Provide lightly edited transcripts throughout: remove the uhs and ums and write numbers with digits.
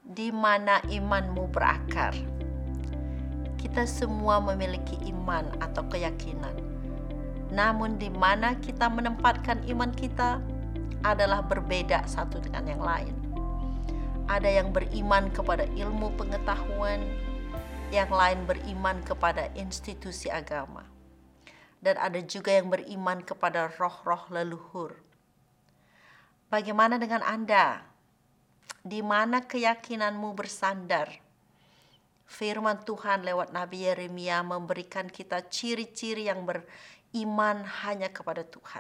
Di mana imanmu berakar? Kita semua memiliki iman atau keyakinan. Namun di mana kita menempatkan iman kita adalah berbeda satu dengan yang lain. Ada yang beriman kepada ilmu pengetahuan, yang lain beriman kepada institusi agama. Dan ada juga yang beriman kepada roh-roh leluhur. Bagaimana dengan Anda? Di mana keyakinanmu bersandar? Firman Tuhan lewat Nabi Yeremia memberikan kita ciri-ciri yang beriman hanya kepada Tuhan.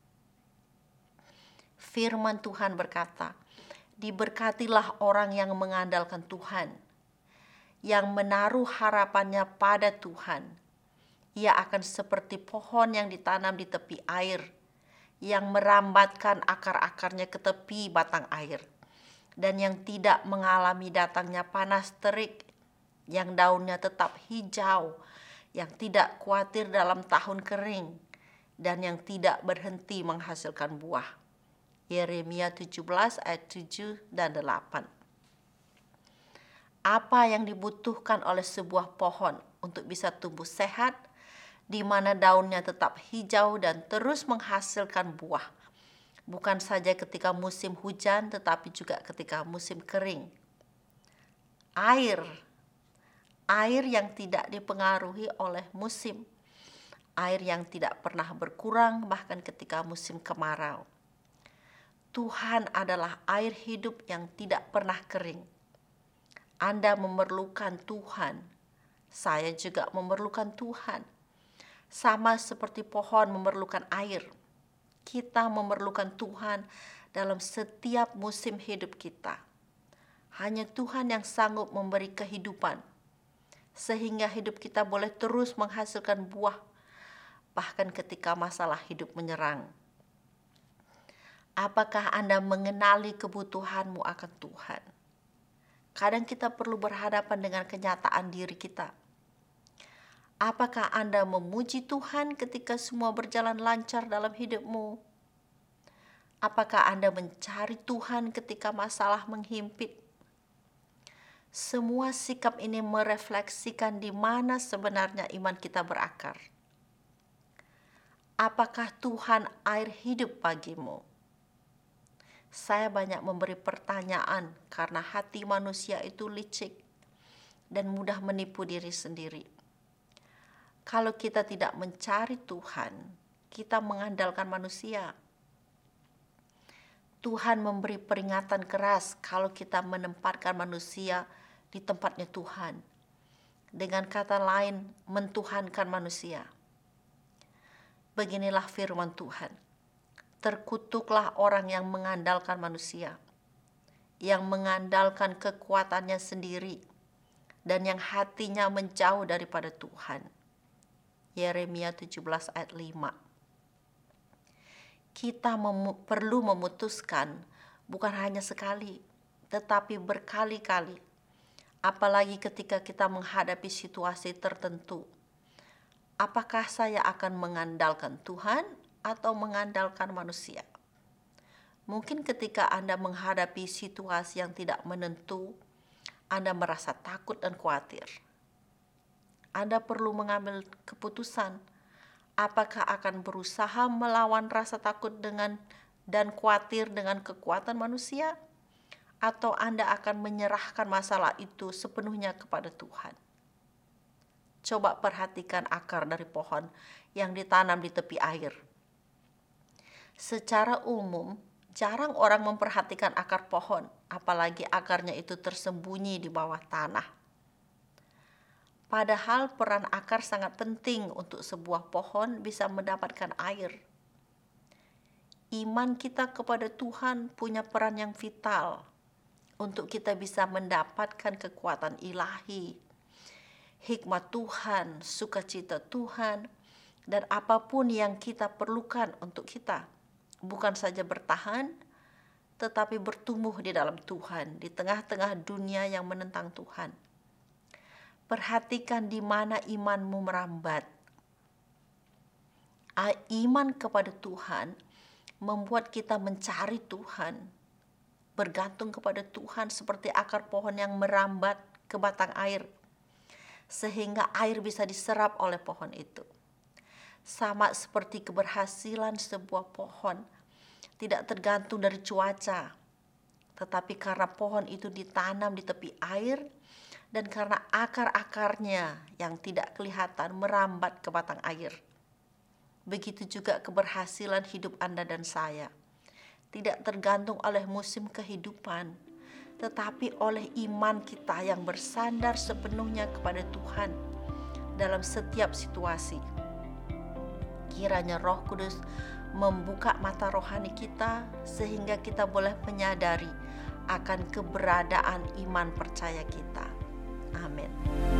Firman Tuhan berkata, diberkatilah orang yang mengandalkan Tuhan, yang menaruh harapannya pada Tuhan. Ia akan seperti pohon yang ditanam di tepi air, yang merambatkan akar-akarnya ke tepi batang air, dan yang tidak mengalami datangnya panas terik, yang daunnya tetap hijau, yang tidak khawatir dalam tahun kering, dan yang tidak berhenti menghasilkan buah. Yeremia 17 ayat 7 dan 8. Apa yang dibutuhkan oleh sebuah pohon untuk bisa tumbuh sehat, di mana daunnya tetap hijau dan terus menghasilkan buah, bukan saja ketika musim hujan, tetapi juga ketika musim kering? Air yang tidak dipengaruhi oleh musim, air yang tidak pernah berkurang bahkan ketika musim kemarau. Tuhan adalah air hidup yang tidak pernah kering. Anda memerlukan Tuhan, saya juga memerlukan Tuhan. Sama seperti pohon memerlukan air, kita memerlukan Tuhan dalam setiap musim hidup kita. Hanya Tuhan yang sanggup memberi kehidupan, sehingga hidup kita boleh terus menghasilkan buah, bahkan ketika masalah hidup menyerang. Apakah Anda mengenali kebutuhanmu akan Tuhan? Kadang kita perlu berhadapan dengan kenyataan diri kita. Apakah Anda memuji Tuhan ketika semua berjalan lancar dalam hidupmu? Apakah Anda mencari Tuhan ketika masalah menghimpit? Semua sikap ini merefleksikan di mana sebenarnya iman kita berakar. Apakah Tuhan air hidup bagimu? Saya banyak memberi pertanyaan karena hati manusia itu licik dan mudah menipu diri sendiri. Kalau kita tidak mencari Tuhan, kita mengandalkan manusia. Tuhan memberi peringatan keras kalau kita menempatkan manusia di tempatnya Tuhan. Dengan kata lain, mentuhankan manusia. Beginilah firman Tuhan. Terkutuklah orang yang mengandalkan manusia, yang mengandalkan kekuatannya sendiri, dan yang hatinya menjauh daripada Tuhan. Yeremia 17 ayat 5. Kita perlu memutuskan bukan hanya sekali, tetapi berkali-kali. Apalagi ketika kita menghadapi situasi tertentu. Apakah saya akan mengandalkan Tuhan atau mengandalkan manusia? Mungkin ketika Anda menghadapi situasi yang tidak menentu, Anda merasa takut dan khawatir. Anda perlu mengambil keputusan, apakah akan berusaha melawan rasa takut dan khawatir dengan kekuatan manusia, atau Anda akan menyerahkan masalah itu sepenuhnya kepada Tuhan. Coba perhatikan akar dari pohon yang ditanam di tepi air. Secara umum, jarang orang memperhatikan akar pohon, apalagi akarnya itu tersembunyi di bawah tanah. Padahal peran akar sangat penting untuk sebuah pohon bisa mendapatkan air. Iman kita kepada Tuhan punya peran yang vital untuk kita bisa mendapatkan kekuatan ilahi, hikmat Tuhan, sukacita Tuhan, dan apapun yang kita perlukan untuk kita. Bukan saja bertahan, tetapi bertumbuh di dalam Tuhan, di tengah-tengah dunia yang menentang Tuhan. Perhatikan di mana imanmu merambat. Iman kepada Tuhan membuat kita mencari Tuhan. bergantung kepada Tuhan seperti akar pohon yang merambat ke batang air, sehingga air bisa diserap oleh pohon itu. Sama seperti keberhasilan sebuah pohon tidak tergantung dari cuaca, tetapi karena pohon itu ditanam di tepi air dan karena akar-akarnya yang tidak kelihatan merambat ke batang air. Begitu juga keberhasilan hidup Anda dan saya. Tidak tergantung oleh musim kehidupan, tetapi oleh iman kita yang bersandar sepenuhnya kepada Tuhan dalam setiap situasi. Kiranya Roh Kudus membuka mata rohani kita sehingga kita boleh menyadari akan keberadaan iman percaya kita. Amin.